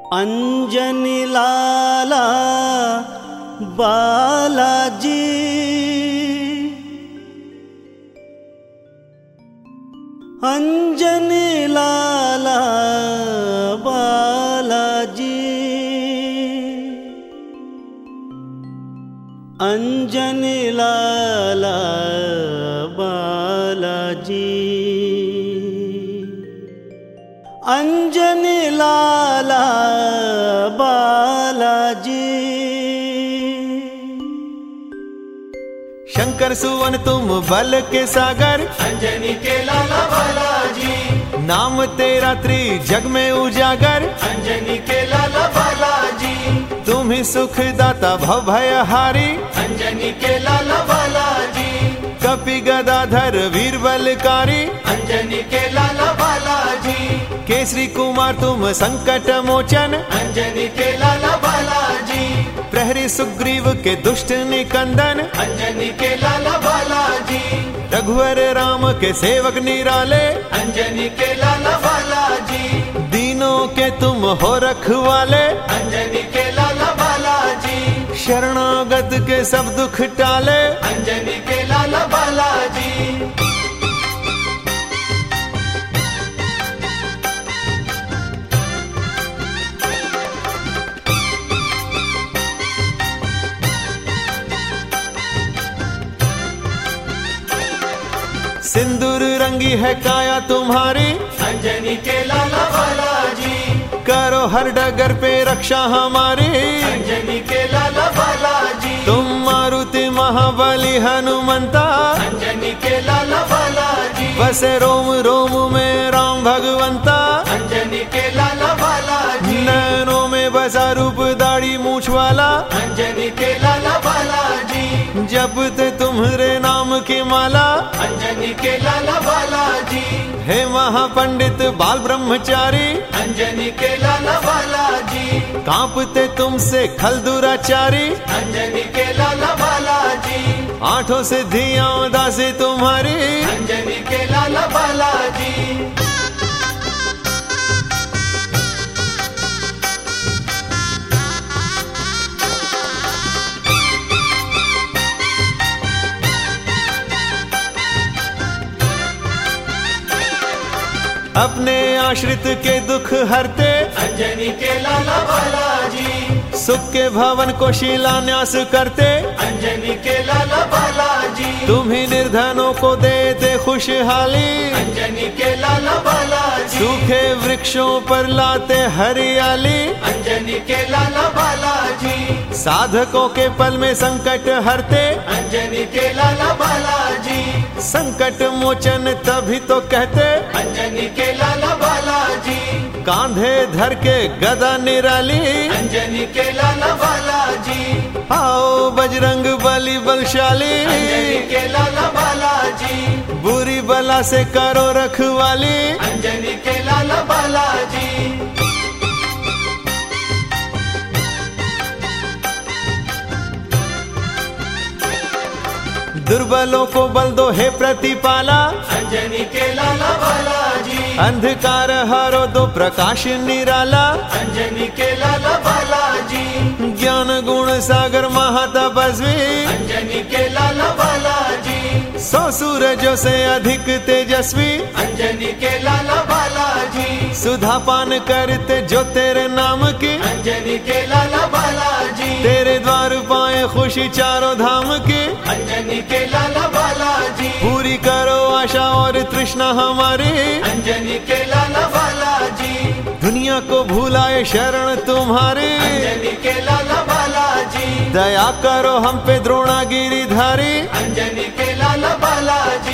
अंजनी लाला बालाजी, अंजनी लाला बालाजी, अंजनी लाला बालाजी, अंजनी लाला बालाजी। शंकर सुवन तुम बल के सागर, अंजनी के लाला बालाजी। नाम तेरा जग में उजागर, अंजनी के लाला बालाजी। तुम ही सुखदाता भव भयहारी, अंजनी के लाला बालाजी। कपि गदाधर वीर बलकारी, अंजनी के लाला बालाजी। केसरी कुमार तुम संकट मोचन, अंजनी के लाला बालाजी। प्रहरी सुग्रीव के दुष्ट निकंदन, अंजनी के लाला बालाजी। रघुवर राम के सेवक निराले, अंजनी के लाला बालाजी। दीनों के तुम हो रखवाले, अंजनी के लाला बालाजी। शरणागत के सब दुख टाले, अंजनी के लाला बालाजी। सिंदूर रंगी है काया तुम्हारी, अंजनी के लाला बालाजी। करो हर डगर पे रक्षा हमारी, अंजनी के लाला बालाजी। तुम मारुति महाबली हनुमंता, अंजनी के लाला बालाजी। बसे रोम रोम में राम भगवंता, अंजनी के लाला बालाजी। नैनों में बसा रूप दाढ़ी मूछ वाला, अंजनी के लाला बालाजी। जपते तुम्हारे नाम की माला, अंजनी के लाला बालाजी। हे महापंडित बाल ब्रह्मचारी, अंजनी के लाला बालाजी। कांपते तुमसे खल दुराचारी, अंजनी के लाला बालाजी। आठों सिद्धियां दासी तुम्हारी, अंजनी के लाला बालाजी। अपने आश्रित के दुख हरते, अंजनी के लाला बालाजी। सुख के भवन को शिलान्यास करते, अंजनी के लाला बालाजी। तुम ही निर्धनों को देते खुशहाली, अंजनी के लाला बालाजी। सूखे वृक्षों पर लाते हरियाली, अंजनी के लाला बालाजी। साधकों के पल में संकट हरते, अंजनी के लाला बालाजी। संकट मोचन तभी तो कहते, अंजनी के लाला बालाजी। कांधे धर के गदा निराली, अंजनी के लाला बालाजी। आओ बजरंग बली बलशाली, अंजनी के लाला बालाजी। बुरी बला से करो रखवाली, अंजनी के लाला बालाजी। दुर्बलों को बल दो हे प्रतिपाला, अंजनी के लाला बालाजी। अंधकार हरो दो प्रकाश निराला, अंजनी के लाला बालाजी। ज्ञान गुण सागर महातपस्वी, अंजनी के लाला बालाजी। 100 सूरजों से अधिक तेजस्वी, अंजनी के लाला बालाजी। सुधा पान करते जो तेरे नाम की, अंजनी के लाला बालाजी। तेरे द्वार पाए खुशी चारों धाम की, अंजनी के लाला बालाजी। पूरी करो आशा और तृष्णा हमारी, अंजनी के लाला बालाजी। दुनिया को भूलाए शरण तुम्हारी, अंजनी के लाला बालाजी। दया करो हम पे द्रोणागिरी धारी, अंजनी के लाला बालाजी।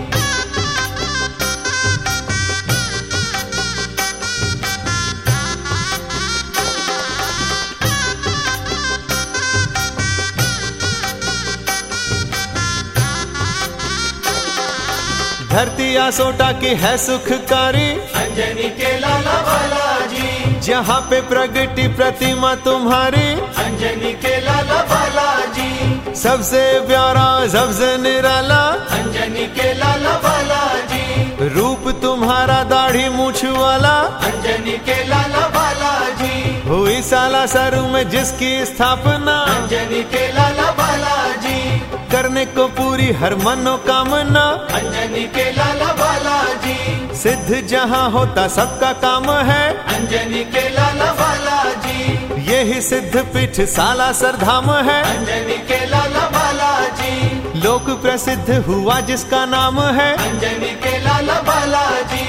धरती आसोटा की है सुखकारी, अंजनी के लाला बालाजी। जहाँ पे प्रगति प्रतिमा तुम्हारी, अंजनी के लाला बालाजी। सबसे प्यारा सबसे निराला, अंजनी के लाला बालाजी। रूप तुम्हारा दाढ़ी मूछ वाला, अंजनी के लाला बालाजी। बालाजी, हुई सालासर में जिसकी स्थापना, अंजनी के लाला बालाजी, करने को पूरी हर मनोकामना, अंजनी के लाला बालाजी, सिद्ध जहाँ होता सबका काम है, अंजनी के लाला बालाजी, यही सिद्ध पीठ सालासर धाम है, अंजनी के लाला बालाजी, लोक प्रसिद्ध हुआ जिसका नाम है, अंजनी के लाला बालाजी।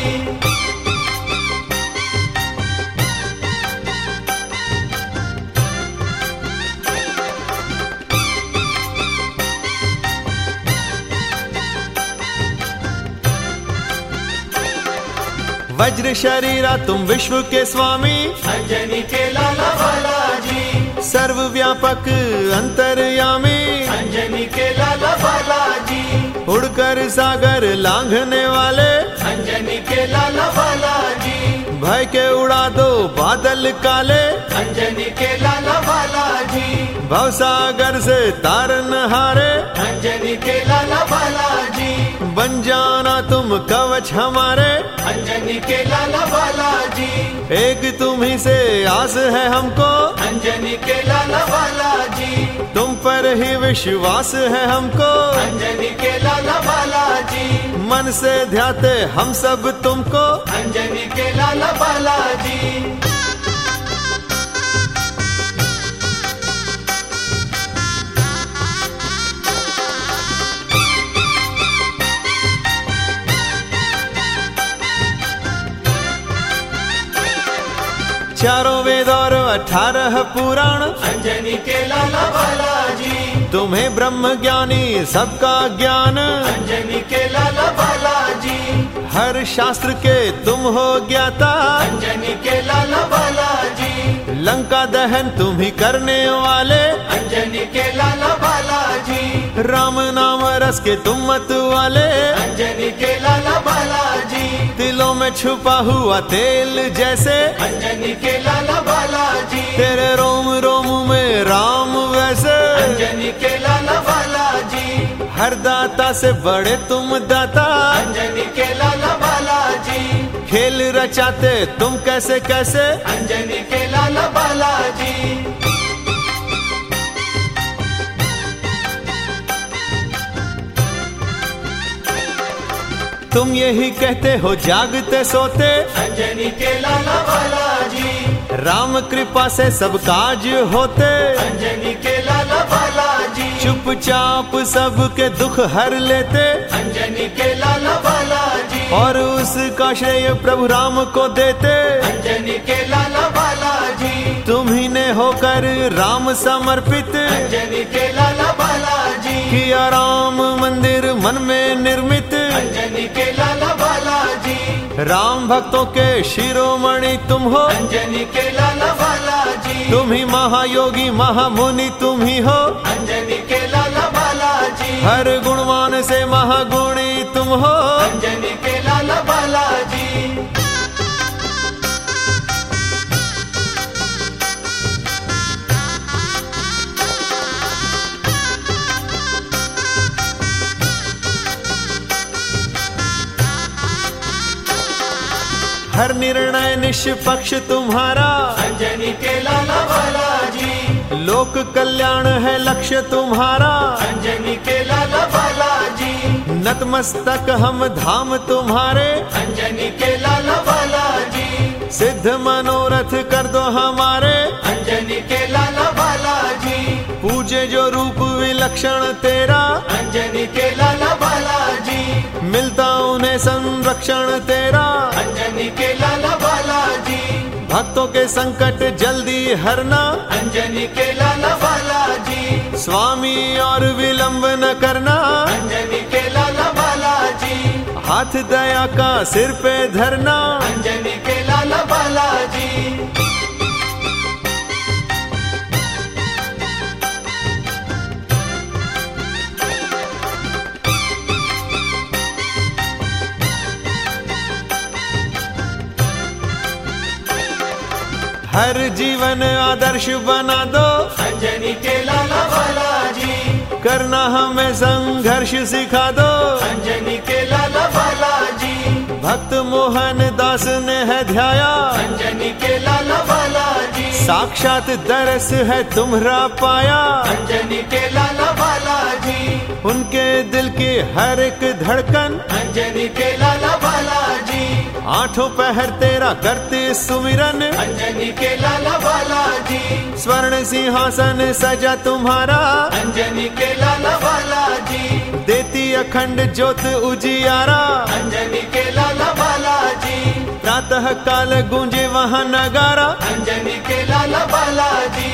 वज्र शरीरा तुम विश्व के स्वामी, अंजनी के लाला बालाजी, सर्वव्यापक अंतर्यामी, अंजनी के लाला बालाजी, उड़कर सागर लांघने वाले, अंजनी के लाला बालाजी, भय के उड़ा दो बादल काले, अंजनी के लाला बालाजी, भवसागर से तारन हारे, अंजनी के लाला बालाजी, बन जाना तुम कवच हमारे, अंजनी के लाला बालाजी, एक तुम ही से आस है हमको, अंजनी के लाला बालाजी, तुम पर ही विश्वास है हमको, अंजनी के लाला बालाजी, मन से ध्याते हम सब तुमको, अंजनी के लाला बालाजी। चारों वेद और 18 पुराण, अंजनी के लाला बालाजी, तुम्हें ब्रह्म ज्ञानी सबका ज्ञान, अंजनी के लाला बालाजी, हर शास्त्र के तुम हो ज्ञाता, अंजनी के लाला बालाजी, लंका दहन तुम ही करने वाले, अंजनी के लाला बालाजी, राम नाम रस के तुम मत वाले, अंजनी के लाला बालाजी, दिलों में छुपा हुआ तेल जैसे, अंजनी के लाला बालाजी, तेरे रोम रोम में राम वैसे, अंजनी के लाला बालाजी, हर दाता से बड़े तुम दाता, अंजनी के लाला बालाजी, खेल रचाते तुम कैसे कैसे, अंजनी के लाला बालाजी। तुम यही कहते हो जागते सोते, अंजनी के लाला बालाजी, राम कृपा से सब काज होते, अंजनी के लाला बालाजी, चुपचाप सबके दुख हर लेते, अंजनी के लाला बालाजी, और उसका श्रेय प्रभु राम को देते, अंजनी के लाला बालाजी, तुम्ही ने होकर राम समर्पित, अंजनी के लाला बालाजी, किया राम मंदिर मन में निर्मित, अंजनी के लाला बालाजी, राम भक्तों के शिरोमणि तुम हो, अंजनी के लाला बालाजी, तुम ही महायोगी महामुनि तुम ही हो, अंजनी के लाला बालाजी, हर गुणवान से महागुणी तुम हो, अंजनी के लाला बालाजी। हर निर्णय निष्पक्ष तुम्हारा, अंजनी के लाला बालाजी, लोक कल्याण है लक्ष्य तुम्हारा, अंजनी के लाला बालाजी, नतमस्तक हम धाम तुम्हारे, अंजनी के लाला बालाजी, सिद्ध मनोरथ कर दो हमारे, अंजनी के लाला बालाजी, पूजे जो रूप विलक्षण तेरा, अंजनी के लाला बालाजी, मिलता उन्हें संरक्षण तेरा, अंजनी के लाला बालाजी, भक्तों के संकट जल्दी हरना, अंजनी के लाला बालाजी, स्वामी और विलंब न करना, अंजनी के लाला बालाजी, हाथ दया का सिर पे धरना, अंजनी के लाला बालाजी। हर जीवन आदर्श बना दो, अंजनी के लाला बालाजी, करना हमें संघर्ष सिखा दो, अंजनी के लाला बालाजी, भक्त मोहन दास ने है ध्याया, अंजनी के लाला बालाजी, साक्षात दरस है तुम्हारा पाया। अंजनी के लाला बालाजी, उनके दिल की हर एक धड़कन, अंजनी के लाला बालाजी, आठों पहर तेरा करते सुमिरन। अंजनी के लाला बालाजी, स्वर्ण सिंहासन सजा तुम्हारा, अंजनी के लाला बालाजी, देती अखंड ज्योत उजियारा। अंजनी के लाला बालाजी, प्रातः काल गूंजे वहाँ नगारा। अंजनी के लाला बालाजी,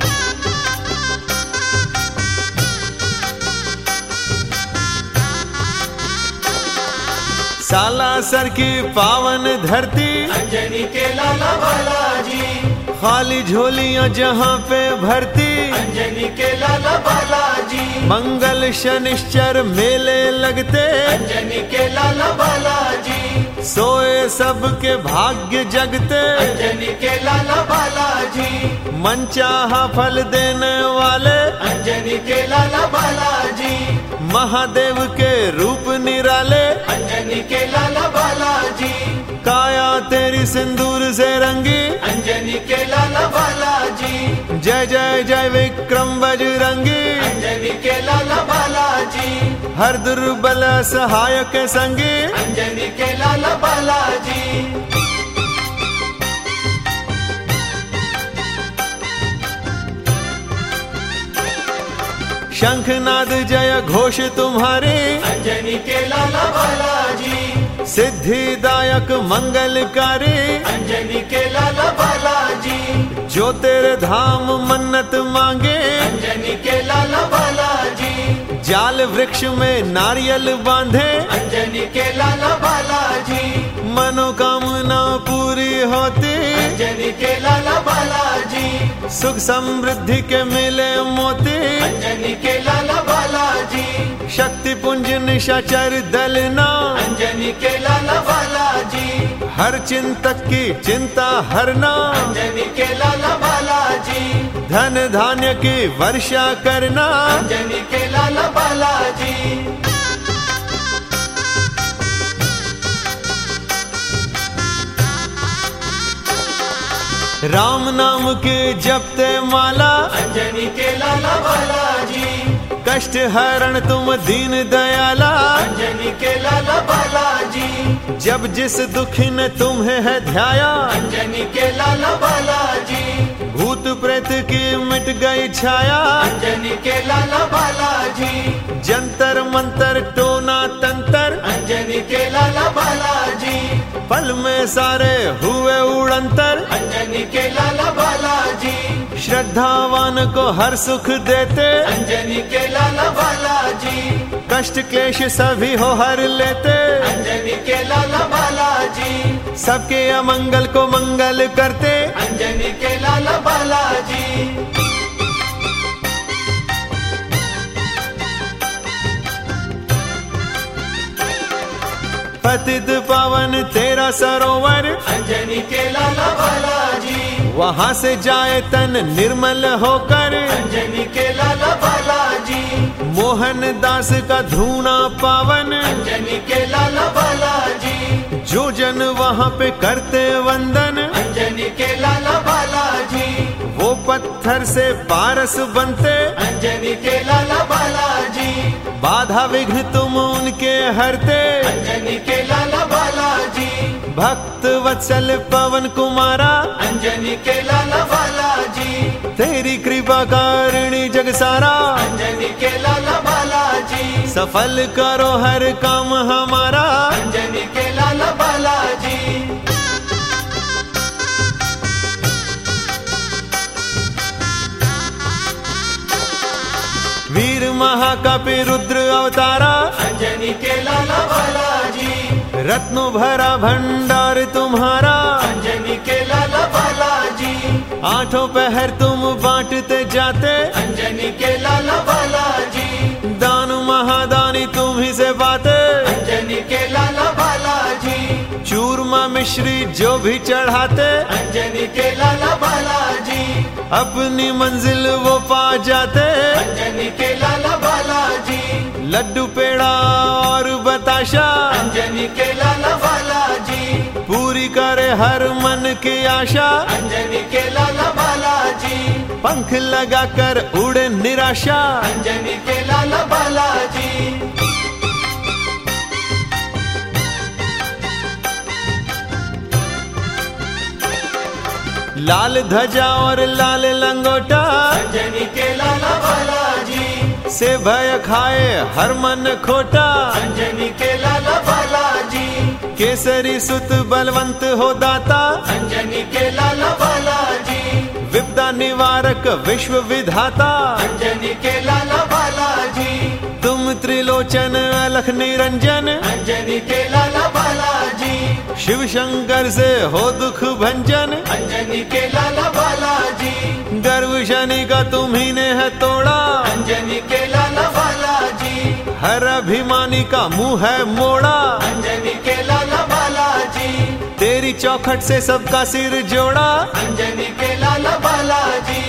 सालासर की पावन धरती, अंजनी के लाला बालाजी, खाली झोलियां जहाँ पे भरती। अंजनी के लाला बालाजी, मंगल शनिश्चर मेले लगते, अंजनी के लाला बालाजी, सोए सबके भाग्य जगते। अंजनी के लाला बालाजी, मनचाहा फल देने वाले, अंजनी के लाला बालाजी, महादेव के रूप निराले। अंजनी के लाला बालाजी, काया तेरी सिंदूर से रंगी, अंजनी के लाला बालाजी, जय जय जय विक्रम बजरंगी। अंजनी के लाला बालाजी, हर दुर्बल सहायक संगी, अंजनी के लाला बालाजी, शंखनाद जय घोष तुम्हारे, अंजनी के लाला बालाजी, सिद्धिदायक मंगलकारी। अंजनी के लाला बालाजी, जो तेरे धाम मन्नत मांगे, अंजनी के लाला बालाजी, जाल वृक्ष में नारियल बांधे। अंजनी के लाला बालाजी, मनोकामना पूरी होती, अंजनी के लाला बालाजी, सुख समृद्धि के मिले मोती। अंजनी के लाला बालाजी, शक्ति पुंज निशाचर दलना, अंजनी के लाला बालाजी, हर चिंतक की चिंता हरना। अंजनी के लाला बालाजी, धन धान्य की वर्षा करना। अंजनी के लाला बालाजी, राम नाम के जपते माला, अंजनी के लाला बालाजी, कष्ट हरण तुम दीन दयाला। अंजनी के लाला बालाजी, जब जिस दुखी ने तुम्हें है ध्याया, अंजनी के लाला बालाजी, भूत प्रेत की मिट गई छाया। अंजनी के लाला बालाजी, जंतर मंतर टोना तंतर, अंजनी के लाला बालाजी, पल में सारे हुए उड़ंतर। अंजनी के लाला बालाजी, श्रद्धावान को हर सुख देते, अंजनी के लाला बालाजी, कष्ट क्लेश सभी हो हर लेते। अंजनी के लाला बालाजी, सबके अमंगल को मंगल करते। अंजनी के लाला बालाजी, पतित पावन तेरा सरोवर, अंजनी के लाला बालाजी, वहाँ से जाए तन निर्मल होकर। अंजनी के लाला बालाजी, मोहन दास का धूना पावन, अंजनी के लाला बालाजी, जो जन वहाँ पे करते वंदन। अंजनी के लाला बालाजी, वो पत्थर से पारस बनते। अंजनी के लाला बालाजी, बाधा विघ्न तुम उनके हरते। अंजनी के लाला बालाजी, भक्त वत्सल पवन कुमारा, अंजनी के लाला बालाजी, तेरी कृपा कारिणी जग सारा। अंजनी के लाला बालाजी, सफल करो हर काम हमारा। अंजनी के लाला बालाजी, वीर महाकापी रुद्र अवतारा, अंजनी के लाला बालाजी, रत्नों भरा भंडार तुम्हारा। अंजनी के लाला बालाजी, आठों पहर तुम बांटते जाते। अंजनी के लाला बालाजी, दान महादानी तुम ही से पाते। अंजनी के लाला बालाजी, चूरमा मिश्री जो भी चढ़ाते। अंजनी के लाला बालाजी, अपनी मंजिल वो पा जाते। अंजनी के लाला बालाजी, लड्डू पेड़ा और बताशा अंजनी के लाला बालाजी, पूरी करे हर मन की आशा। अंजनी के लाला बालाजी, पंख लगाकर उड़े निराशा। अंजनी के लाला बालाजी, लाल ध्वजा और लाल लंगोटा अंजनी के लाला बालाजी, से भय खाए हर मन खोटा। अंजनी के लाला बालाजी, केसरी सुत बलवंत हो दाता। अंजनी के लाला बालाजी, विपदा निवारक विश्व विधाता। अंजनी के लाला बालाजी, तुम त्रिलोचन अलख निरंजन। अंजनी के लाला बालाजी, शिव शंकर से हो दुख भंजन। अंजनी के लाला बालाजी, गर्व शनि का तुम्ही ने है तोड़ा। अंजनी के लाला बालाजी, हर अभिमानी का मुंह है मोड़ा। अंजनी के लाला बालाजी, तेरी चौखट से सबका सिर जोड़ा। अंजनी के लाला बालाजी,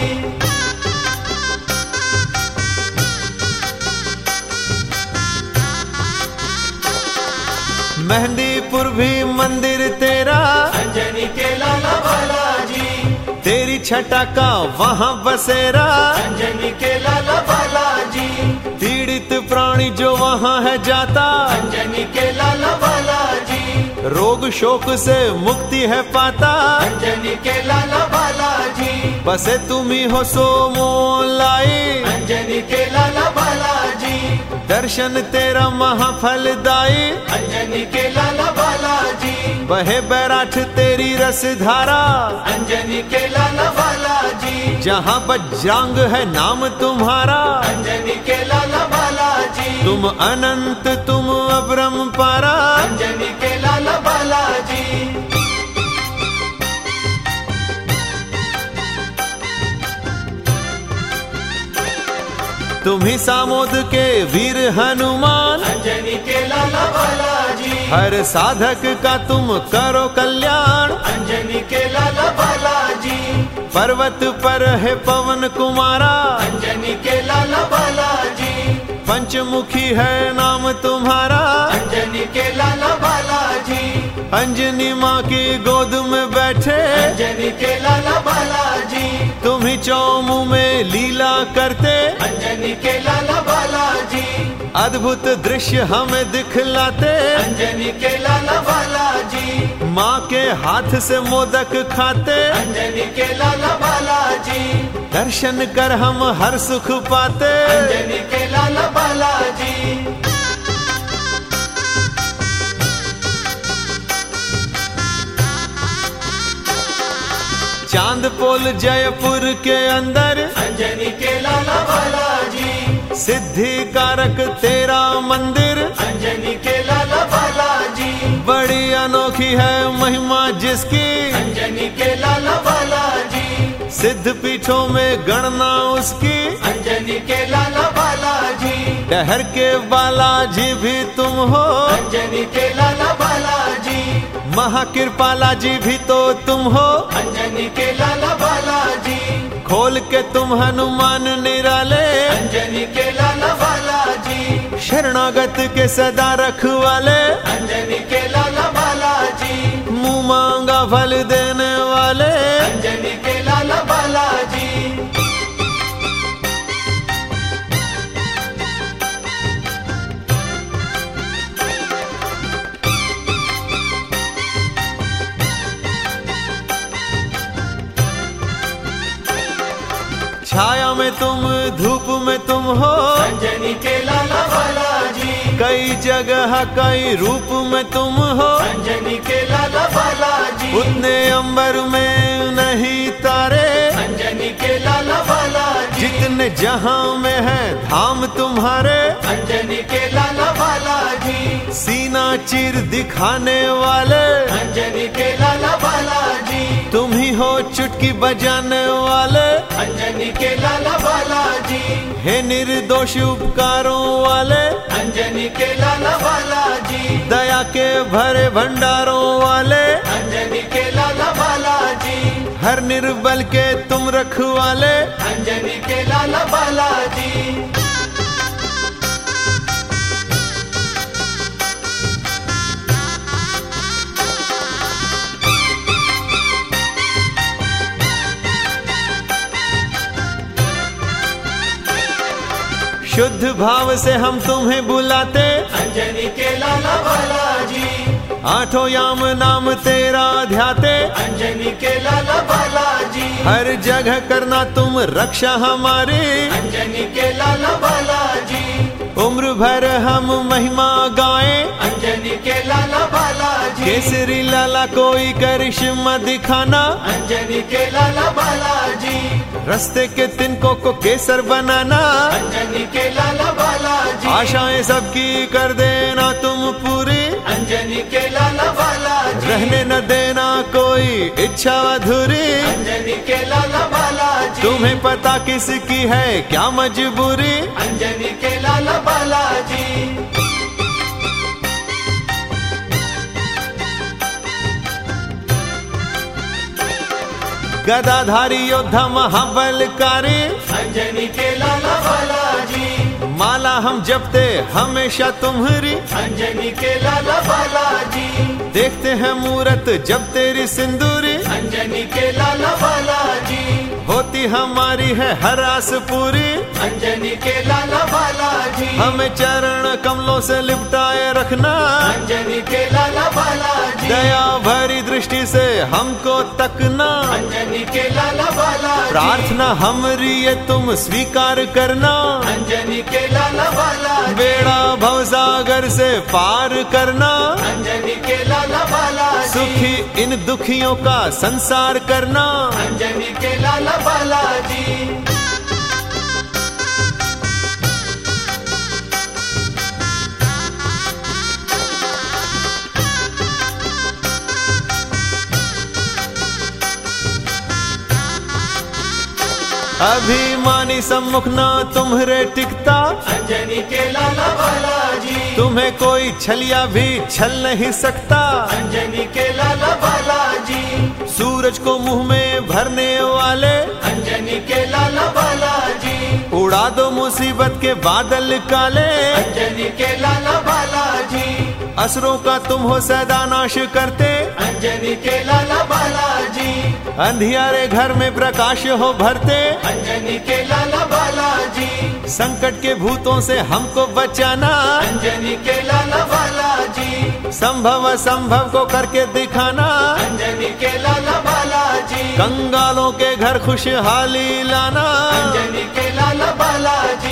मेहंदीपुर भी मंदिर तेरा। अंजनी के लाला बालाजी, तेरी छटा का वहाँ बसेरा। अंजनी के लाला बालाजी, पीड़ित प्राणी जो वहाँ है जाता। अंजनी के लाला बालाजी, रोग शोक से मुक्ति है पाता। अंजनी के लाला बालाजी, बसे तुम ही हो सो मोलाई। अंजनी के लाला बालाजी, दर्शन तेरा महाफलदाई। अंजनी के लाला बालाजी, बहे बैराठ तेरी रस धारा। अंजनी के लाला बालाजी, जहाँ बज्रांग है नाम तुम्हारा। अंजनी के लाला बालाजी, तुम अनंत तुम अपरंपारा। अंजनी के लाला बालाजी, तुम ही सामोद के वीर हनुमान। अंजनी के लाला बालाजी, हर साधक का तुम करो कल्याण। अंजनी के लाला बालाजी, पर्वत पर है पवन कुमारा। अंजनी के लाला बालाजी, पंचमुखी है नाम तुम्हारा। अंजनी के लाला बालाजी, अंजनी माँ की गोद में बैठे। अंजनी के लाला बालाजी, तुम ही चौमू में लीला करते। अंजनी के लाला बालाजी, अद्भुत दृश्य हमें दिखलाते। अंजनी के लाला बालाजी, माँ के हाथ से मोदक खाते। अंजनी के लाला बालाजी, दर्शन कर हम हर सुख पाते। अंजनी के लाला बालाजी, चांदपोल जयपुर के अंदर अंजनी के लाला बालाजी, सिद्धि कारक तेरा मंदिर। अंजनी के लाला बालाजी, बड़ी अनोखी है महिमा जिसकी। अंजनी के लाला बालाजी, सिद्ध पीठों में गणना उसकी। अंजनी के लाला बालाजी, डहर के बालाजी भी तुम हो। अंजनी के लाला बालाजी, महाकृपाला जी भी तो तुम हो। अंजनी के लाला बालाजी, खोल के तुम हनुमान निराले। अंजनी के लाला बालाजी, शरणागत के सदा रखवाले। अंजनी के लाला बालाजी, मुंह मांगा फल देने वाले। अंजनी के लाला बालाजी, छाया में तुम धूप में तुम हो। अंजनी के लाला बालाजी, कई जगह कई रूप में तुम हो। अंजनी के लाला बालाजी, उतने अंबर में नहीं तारे। अंजनी के लाला बालाजी, जितने जहां में है धाम तुम्हारे। अंजनी के लाला बालाजी, सीना चीर दिखाने वाले। अंजनी के लाला बालाजी, तुम ही हो चुटकी बजाने वाले। अंजनी के लाला बालाजी, हे निर्दोष उपकारों वाले। अंजनी के लाला बालाजी, दया के भरे भंडारों वाले। अंजनी के लाला बालाजी, हर निर्बल के तुम रखवाले। अंजनी के लाला बालाजी, शुद्ध भाव से हम तुम्हें बुलाते, अंजनी के लाला बालाजी, आठों याम नाम तेरा ध्याते, अंजनी के लाला बालाजी, हर जगह करना तुम रक्षा हमारी, अंजनी के लाला बालाजी, उम्र भर हम महिमा गाएं, अंजनी के लाला बालाजी, केसरी लाला कोई करिश्मा दिखाना, अंजनी के लाला बालाजी, रस्ते के तिनकों को केसर बनाना, अंजनी के लाला बालाजी, आशाएं सबकी कर देना तुम पूरी, अंजनी के लाला बालाजी, रहने न देना कोई इच्छा अधूरी, अंजनी के लाला बालाजी, तुम्हें पता किसकी है क्या मजबूरी, अंजनी के लाला बालाजी, गदाधारी योद्धा महाबलकारी, अंजनी के लाला बालाजी, माला हम जपते हमेशा तुम्हारी, अंजनी के लाला बालाजी, देखते हैं मूरत जब तेरी सिंदूरी, अंजनी के लाला बालाजी, होती हमारी है हर आस पूरी, अंजनी के लाला बालाजी, हमें चरण कमलों से लिपटाए रखना, अंजनी के लाला बालाजी, दया भरी दृष्टि से हमको तकना, अंजनी के लाला बालाजी, प्रार्थना हमारी ये तुम स्वीकार करना, अंजनी के लाला बालाजी, बेड़ा भवसागर से पार करना, अंजनी के लाला बालाजी, सुखी इन दुखियों का संसार करना, अंजनी के लाला बालाजी, अभिमानी सम्मुख ना तुम्हारे टिकता, अंजनी के लाला बालाजी, तुम्हें कोई छलिया भी छल नहीं सकता, अंजनी के लाला बालाजी, सूरज को मुंह में भरने वाले, अंजनी के लाला बालाजी, उड़ा दो मुसीबत के बादल काले, अंजनी के लाला बालाजी, असुरों का तुम हो सदा नाश करते, अंजनी के लाला बालाजी, अंधियारे घर में प्रकाश हो भरते, अंजनी के लाला बालाजी, संकट के भूतों से हमको बचाना, अंजनी के लाला बालाजी, संभव असंभव को करके दिखाना, अंजनी के लाला बालाजी, कंगालों के घर खुशहाली लाना, अंजनी के लाला बालाजी,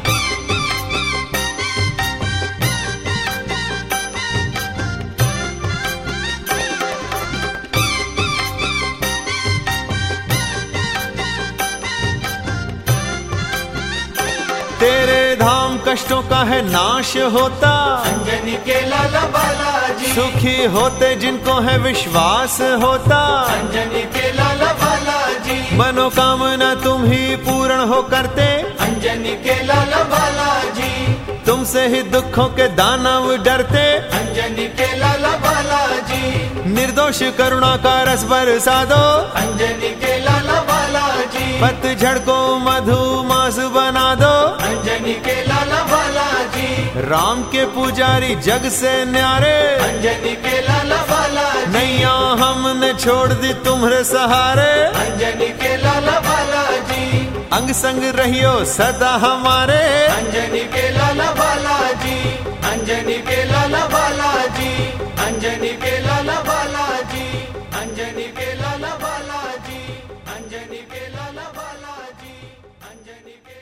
तेरे धाम कष्टों का है नाश होता, अंजनी के लाला बालाजी, सुखी होते जिनको है विश्वास होता, अंजनी के लाला बालाजी, मनोकामना तुम ही पूर्ण हो करते, अंजनी के लाला बालाजी, तुमसे ही दुखों के दानव डरते, अंजनी के लाला बालाजी, निर्दोष करुणा का रस बरसा दो, अंजनी के लाला बालाजी, पतझड़ को मधुमास बना दो, अंजनी के लाला बालाजी, राम के पुजारी जग से न्यारे, अंजनी के लाला बालाजी, नैया हमने छोड़ दी तुम्हारे सहारे, अंजनी के लाला बालाजी, अंग संग रहियो सदा हमारे, अंजनी के लाला बालाजी, अंजनी के लाला बालाजी, अंजनी के लाला बालाजी, अंजनी के लाला बालाजी, अंजनी के लाला बालाजी, अंजनी के